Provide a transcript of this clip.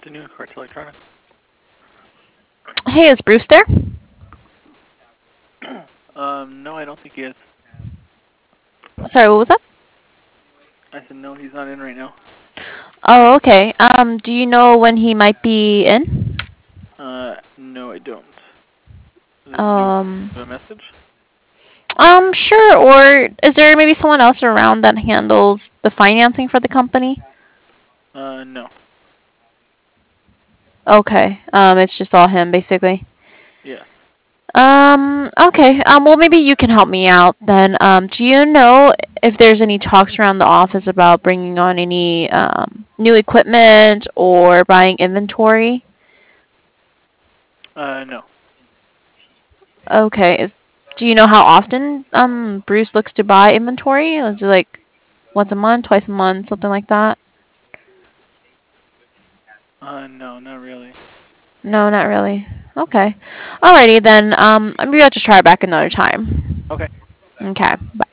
afternoon, Quartz Electronics. Hey, is Bruce there? No, I don't think he is. Sorry, what was that? I said no, he's not in right now. Oh, okay. Do you know when he might be in? No, I don't. Did you Um, have a message? sure. Or is there maybe someone else around that handles the financing for the company? No. Okay. It's just all him, basically. Yes. Okay. Well, maybe you can help me out then. Do you know if there's any talks around the office about bringing on any new equipment or buying inventory? No. Okay. Do you know how often Bruce looks to buy inventory? Is it like once a month, twice a month, something like that? No, not really. No, not really. Okay. Alrighty then. Maybe I'll just try it back another time. Okay. Okay. Bye.